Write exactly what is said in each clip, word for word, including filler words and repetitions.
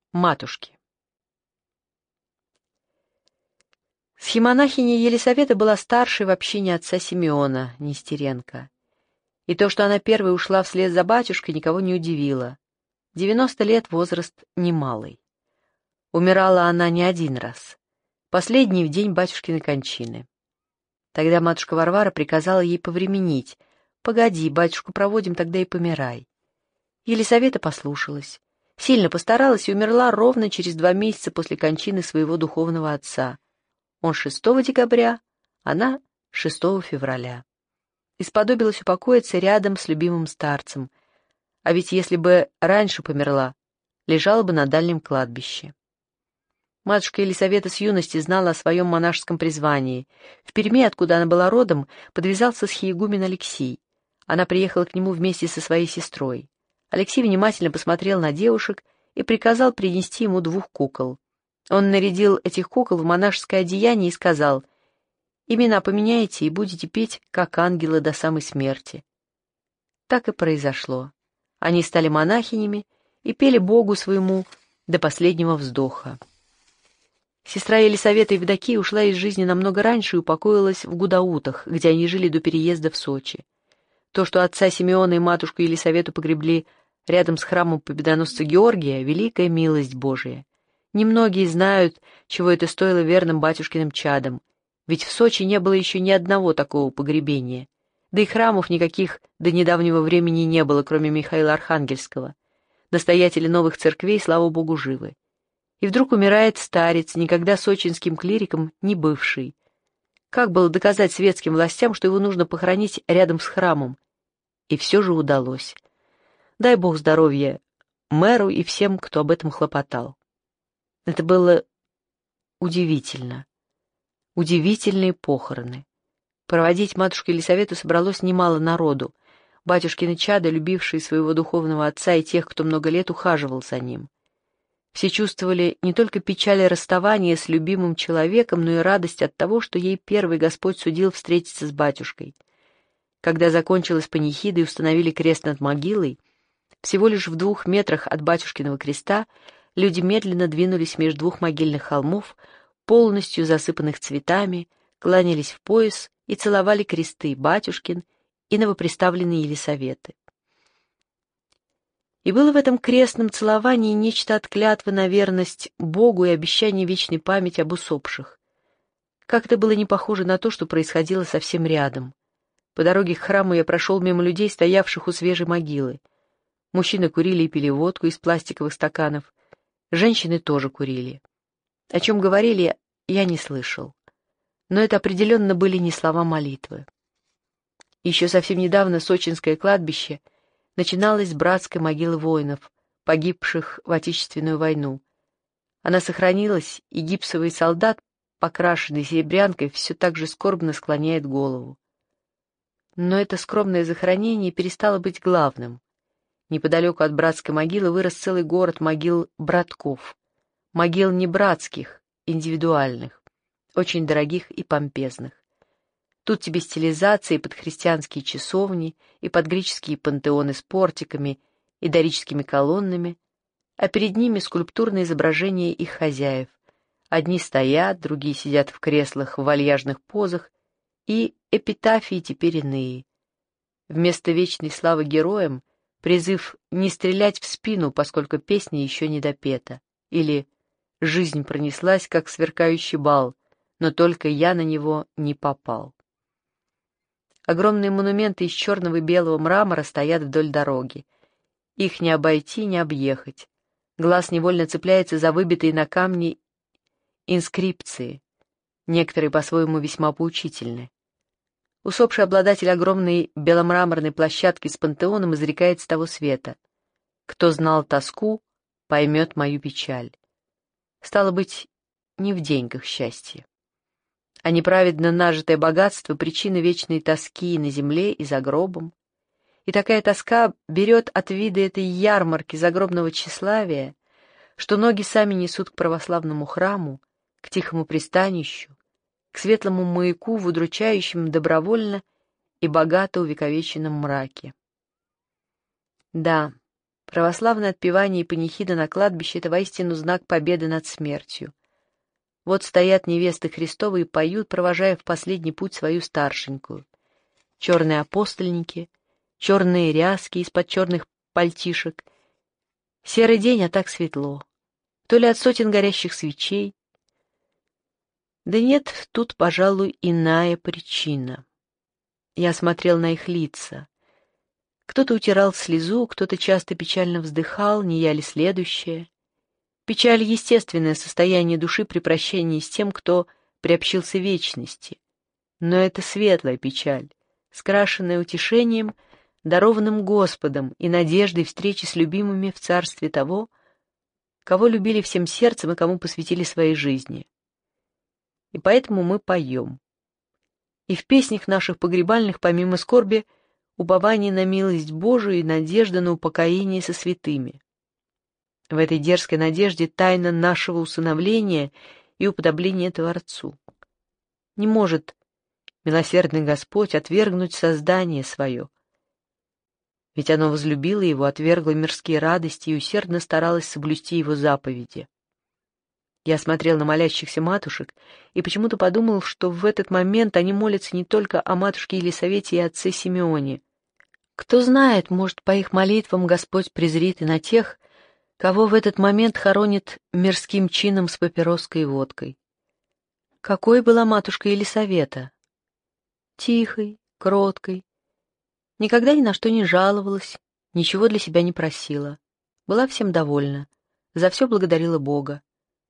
Матушки. Схемонахиня Елисавета была старшей в общине отца Симеона, Нестеренко. И то, что она первой ушла вслед за батюшкой, никого не удивило. Девяносто лет — возраст немалый. Умирала она не один раз. Последний в день батюшкиной кончины. Тогда матушка Варвара приказала ей повременить. «Погоди, батюшку проводим, тогда и помирай». Елисавета послушалась. Сильно постаралась и умерла ровно через два месяца после кончины своего духовного отца. Он шестого декабря, она шестого февраля. И сподобилась упокоиться рядом с любимым старцем. А ведь если бы раньше померла, лежала бы на дальнем кладбище. Матушка Елисавета с юности знала о своем монашеском призвании. В Перми, откуда она была родом, подвязался схиегумен Алексий. Она приехала к нему вместе со своей сестрой. Алексей внимательно посмотрел на девушек и приказал принести ему двух кукол. Он нарядил этих кукол в монашеское одеяние и сказал: «Имена поменяете и будете петь, как ангелы, до самой смерти». Так и произошло. Они стали монахинями и пели Богу своему до последнего вздоха. Сестра Елисавета Евдокия ушла из жизни намного раньше и упокоилась в Гудаутах, где они жили до переезда в Сочи. То, что отца Симеона и матушку Елисавету погребли рядом с храмом победоносца Георгия, — великая милость Божия. Немногие знают, чего это стоило верным батюшкиным чадам, ведь в Сочи не было еще ни одного такого погребения, да и храмов никаких до недавнего времени не было, кроме Михаила Архангельского. Настоятели новых церквей, слава Богу, живы. И вдруг умирает старец, никогда сочинским клириком не бывший. Как было доказать светским властям, что его нужно похоронить рядом с храмом? И все же удалось. Дай Бог здоровья мэру и всем, кто об этом хлопотал. Это было удивительно. Удивительные похороны. Проводить матушку Елисавету собралось немало народу. Батюшкины чада, любившие своего духовного отца и тех, кто много лет ухаживал за ним. Все чувствовали не только печаль расставания с любимым человеком, но и радость от того, что ей первый Господь судил встретиться с батюшкой. Когда закончилась панихида и установили крест над могилой, всего лишь в двух метрах от батюшкиного креста люди медленно двинулись между двух могильных холмов, полностью засыпанных цветами, кланялись в пояс и целовали кресты батюшкин и новоприставленные Елисаветы. И было в этом крестном целовании нечто от клятвы на верность Богу и обещание вечной памяти об усопших. Как это было не похоже на то, что происходило совсем рядом. По дороге к храму я прошел мимо людей, стоявших у свежей могилы. Мужчины курили и пили водку из пластиковых стаканов. Женщины тоже курили. О чем говорили, я не слышал. Но это определенно были не слова молитвы. Еще совсем недавно сочинское кладбище начиналось с братской могилы воинов, погибших в Отечественную войну. Она сохранилась, и гипсовый солдат, покрашенный серебрянкой, все так же скорбно склоняет голову. Но это скромное захоронение перестало быть главным. Неподалеку от братской могилы вырос целый город могил братков. Могил не братских, индивидуальных, очень дорогих и помпезных. Тут тебе стилизации под христианские часовни и под греческие пантеоны с портиками и дорическими колоннами, а перед ними скульптурные изображения их хозяев. Одни стоят, другие сидят в креслах в вальяжных позах, и эпитафии теперь иные. Вместо вечной славы героям призыв не стрелять в спину, поскольку песня еще не допета, или «Жизнь пронеслась, как сверкающий бал, но только я на него не попал». Огромные монументы из черного и белого мрамора стоят вдоль дороги. Их не обойти, не объехать. Глаз невольно цепляется за выбитые на камне инскрипции. Некоторые по-своему весьма поучительны. Усопший обладатель огромной беломраморной площадки с пантеоном изрекает с того света: «Кто знал тоску, поймет мою печаль». Стало быть, не в деньгах счастье. А неправедно нажитое богатство — причина вечной тоски на земле и за гробом. И такая тоска берет от вида этой ярмарки загробного тщеславия, что ноги сами несут к православному храму, к тихому пристанищу, к светлому маяку в удручающем добровольно и богато увековеченном мраке. Да, Православное отпевание и панихида на кладбище — это воистину знак победы над смертью. Вот стоят невесты Христовы и поют, провожая в последний путь свою старшенькую. Черные апостольники, черные ряски из-под черных пальтишек. Серый день, а так светло. То ли от сотен горящих свечей. Да нет, тут, пожалуй, иная причина. Я смотрел на их лица. Кто-то утирал слезу, кто-то часто печально вздыхал, не я ли следующее. Печаль — естественное состояние души при прощении с тем, кто приобщился вечности. Но это светлая печаль, скрашенная утешением, дарованным Господом и надеждой встречи с любимыми в царстве того, кого любили всем сердцем и кому посвятили своей жизни. И поэтому мы поем. И в песнях наших погребальных, помимо скорби, упование на милость Божию и надежда на упокоение со святыми. В этой дерзкой надежде тайна нашего усыновления и уподобления Творцу. Не может милосердный Господь отвергнуть создание свое, ведь оно возлюбило его, отвергло мирские радости и усердно старалось соблюсти его заповеди. Я смотрел на молящихся матушек и почему-то подумал, что в этот момент они молятся не только о матушке Елисавете и отце Симеоне. Кто знает, может, по их молитвам Господь презрит и на тех, кого в этот момент хоронит мирским чином с папироской и водкой. Какой была матушка Елисавета? Тихой, кроткой, никогда ни на что не жаловалась, ничего для себя не просила, была всем довольна, за все благодарила Бога.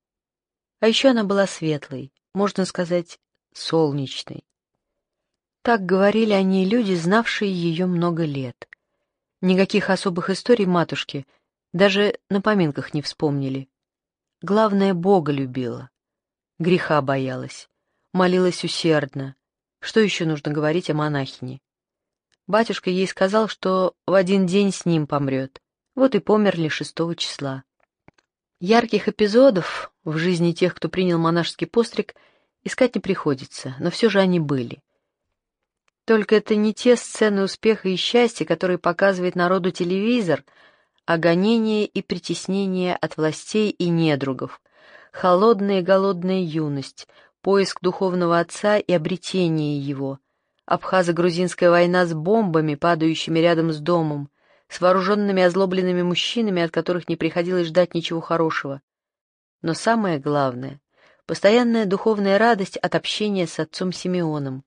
А еще она была светлой, можно сказать, солнечной. Так говорили о ней люди, знавшие ее много лет. Никаких особых историй матушки даже на поминках не вспомнили. Главное, Бога любила, греха боялась, молилась усердно. Что еще нужно говорить о монахине? Батюшка ей сказал, что в один день с ним помрет. Вот и померли шестого числа. Ярких эпизодов в жизни тех, кто принял монашеский постриг, искать не приходится, но все же они были. Только это не те сцены успеха и счастья, которые показывает народу телевизор, а гонение и притеснение от властей и недругов, холодная и голодная юность, поиск духовного отца и обретение его, абхазо-грузинская война с бомбами, падающими рядом с домом, с вооруженными озлобленными мужчинами, от которых не приходилось ждать ничего хорошего. Но самое главное — постоянная духовная радость от общения с отцом Симеоном.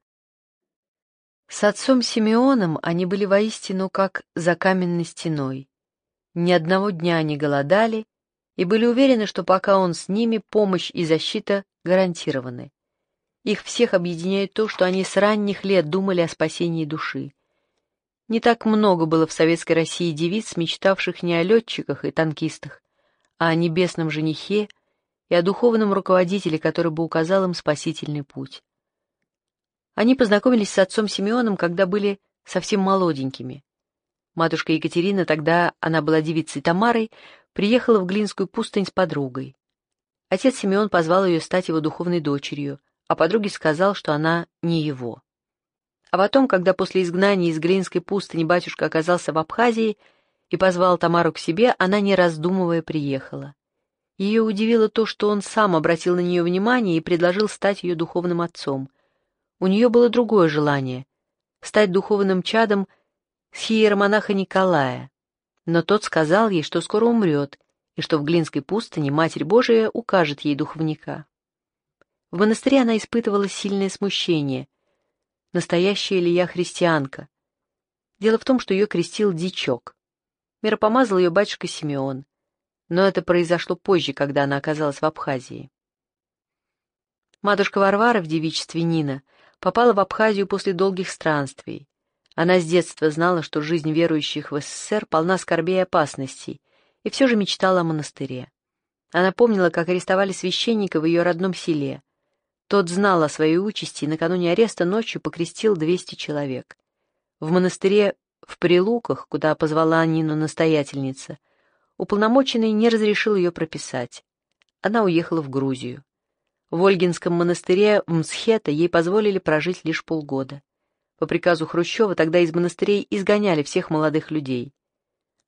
С отцом Симеоном они были воистину как за каменной стеной. Ни одного дня не голодали и были уверены, что пока он с ними, помощь и защита гарантированы. Их всех объединяет то, что они с ранних лет думали о спасении души. Не так много было в советской России девиц, мечтавших не о летчиках и танкистах, а о небесном женихе и о духовном руководителе, который бы указал им спасительный путь. Они познакомились с отцом Симеоном, когда были совсем молоденькими. Матушка Екатерина, тогда она была девицей Тамарой, приехала в Глинскую пустынь с подругой. Отец Симеон позвал ее стать его духовной дочерью, а подруге сказал, что она не его. А потом, когда после изгнания из Глинской пустыни батюшка оказался в Абхазии и позвал Тамару к себе, она, не раздумывая, приехала. Ее удивило то, что он сам обратил на нее внимание и предложил стать ее духовным отцом. У нее было другое желание — стать духовным чадом схиеромонаха Николая, но тот сказал ей, что скоро умрет, и что в Глинской пустыне Матерь Божия укажет ей духовника. В монастыре она испытывала сильное смущение. Настоящая ли я христианка? Дело в том, что ее крестил дичок. Миропомазал ее батюшка Симеон, но это произошло позже, когда она оказалась в Абхазии. Матушка Варвара в девичестве Нина попала в Абхазию после долгих странствий. Она с детства знала, что жизнь верующих в СССР полна скорбей и опасностей, и все же мечтала о монастыре. Она помнила, как арестовали священника в ее родном селе. Тот знал о своей участи и накануне ареста ночью покрестил двести человек. В монастыре в Прилуках, куда позвала Нину настоятельница, уполномоченный не разрешил ее прописать. Она уехала в Грузию. В Ольгинском монастыре в Мсхета ей позволили прожить лишь полгода. По приказу Хрущева тогда из монастырей изгоняли всех молодых людей.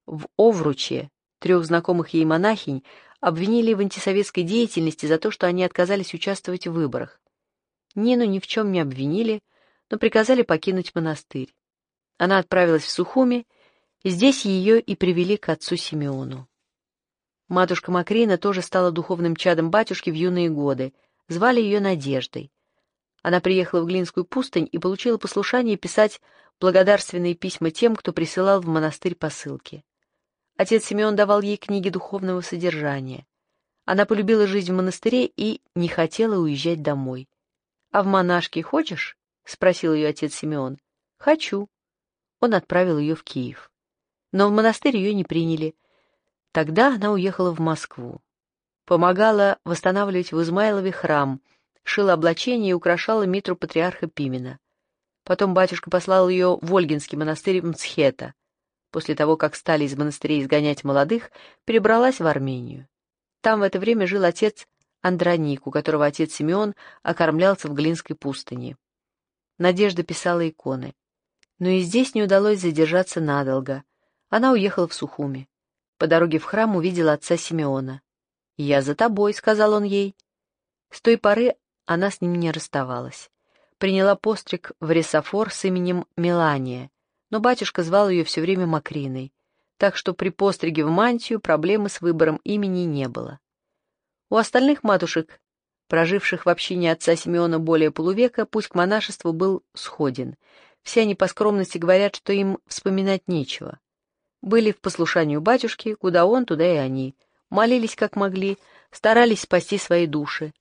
в Овруче трех знакомых ей монахинь обвинили в антисоветской деятельности за то, что они отказались участвовать в выборах. Нину ни в чем не обвинили, но приказали покинуть монастырь. Она отправилась в Сухуми, и здесь ее и привели к отцу Симеону. Матушка Макрина тоже стала духовным чадом батюшки в юные годы, звали ее Надеждой. Она приехала в Глинскую пустынь и получила послушание писать благодарственные письма тем, кто присылал в монастырь посылки. Отец Симеон давал ей книги духовного содержания. Она полюбила жизнь в монастыре и не хотела уезжать домой. «А в монашки хочешь?» — спросил ее отец Симеон. «Хочу». Он отправил ее в Киев. Но в монастырь ее не приняли. Тогда она уехала в Москву. Помогала восстанавливать в Измайлове храм, шила облачение и украшала митру патриарха Пимена. Потом батюшка послал ее в Ольгинский монастырь Мцхета. После того, как стали из монастырей изгонять молодых, перебралась в Армению. Там в это время жил отец Андроник, у которого отец Симеон окормлялся в Глинской пустыне. Надежда писала иконы. Но и здесь не удалось задержаться надолго. Она уехала в Сухуми. По дороге в храм увидела отца Симеона. «Я за тобой», — сказал он ей. С той поры она с ним не расставалась. Приняла постриг в Ресафор с именем Мелания, но батюшка звал ее все время Макриной, так что при постриге в мантию проблемы с выбором имени не было. У остальных матушек, проживших в общине отца Симеона более полувека, путь к монашеству был сходен. Все они по скромности говорят, что им вспоминать нечего. Были в послушании у батюшки, куда он, туда и они. Молились как могли, старались спасти свои души.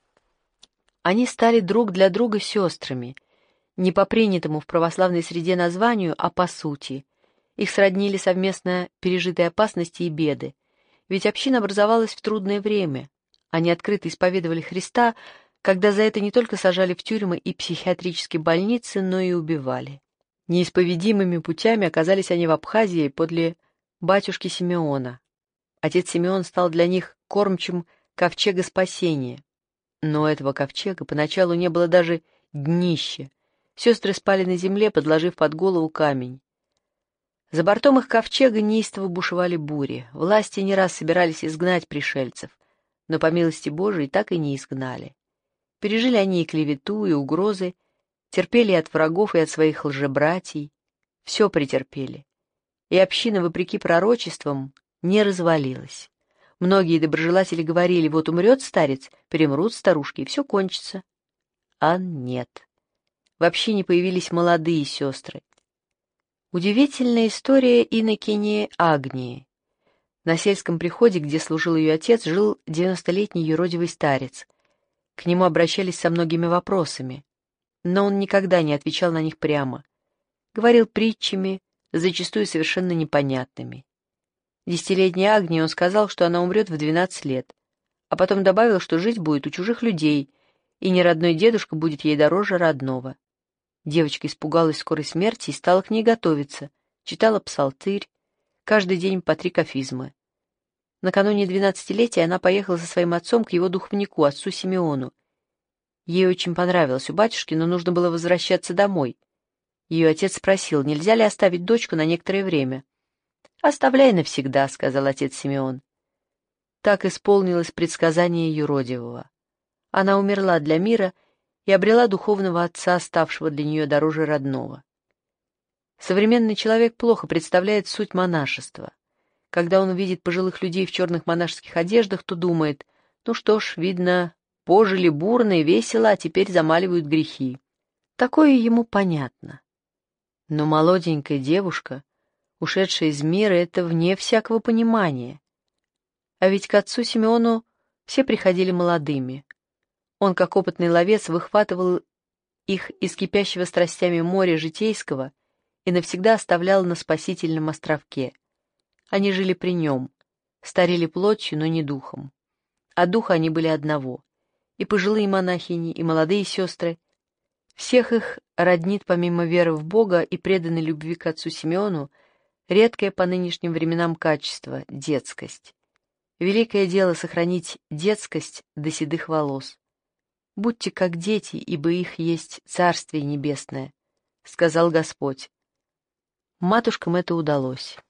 Они стали друг для друга сестрами, не по принятому в православной среде названию, а по сути. Их сроднили совместно пережитые опасности и беды. Ведь община образовалась в трудное время. Они открыто исповедовали Христа, когда за это не только сажали в тюрьмы и психиатрические больницы, но и убивали. Неисповедимыми путями оказались они в Абхазии подле батюшки Симеона. Отец Симеон стал для них кормчим ковчега спасения. Но этого ковчега поначалу не было даже днища. Сестры спали на земле, подложив под голову камень. За бортом их ковчега неистово бушевали бури. Власти не раз собирались изгнать пришельцев, но по милости Божией так и не изгнали. Пережили они и клевету, и угрозы, терпели и от врагов, и от своих лжебратьей. Все претерпели. И община, вопреки пророчествам, не развалилась. Многие доброжелатели говорили: вот умрет старец, перемрут старушки, и все кончится. А нет. В общине появились молодые сестры. Удивительная история инокини Агнии. На сельском приходе, где служил ее отец, жил девяностолетний юродивый старец. К нему обращались со многими вопросами, но он никогда не отвечал на них прямо. Говорил притчами, зачастую совершенно непонятными. Десятилетней Агнии он сказал, что она умрет в двенадцать лет, а потом добавил, что жить будет у чужих людей, и неродной дедушка будет ей дороже родного. Девочка испугалась скорой смерти и стала к ней готовиться, читала псалтырь, каждый день по три кафизмы. Накануне двенадцатилетия она поехала со своим отцом к его духовнику, отцу Симеону. Ей очень понравилось у батюшки, но нужно было возвращаться домой. Ее отец спросил, нельзя ли оставить дочку на некоторое время. «Оставляй навсегда», — сказал отец Симеон. Так исполнилось предсказание юродивого. Она умерла для мира и обрела духовного отца, ставшего для нее дороже родного. Современный человек плохо представляет суть монашества. Когда он увидит пожилых людей в черных монашеских одеждах, то думает: ну что ж, видно, пожили бурно и весело, а теперь замаливают грехи. Такое ему понятно. Но молоденькая девушка, ушедшая из мира, это вне всякого понимания. А ведь к отцу Симеону все приходили молодыми. Он, как опытный ловец, выхватывал их из кипящего страстями моря житейского и навсегда оставлял на спасительном островке. Они жили при нем, старели плотью, но не духом. А духа они были одного. И пожилые монахини, и молодые сестры. Всех их роднит, помимо веры в Бога и преданной любви к отцу Симеону, редкое по нынешним временам качество — детскость. Великое дело — сохранить детскость до седых волос. «Будьте как дети, ибо их есть Царствие Небесное», — сказал Господь. Матушкам это удалось.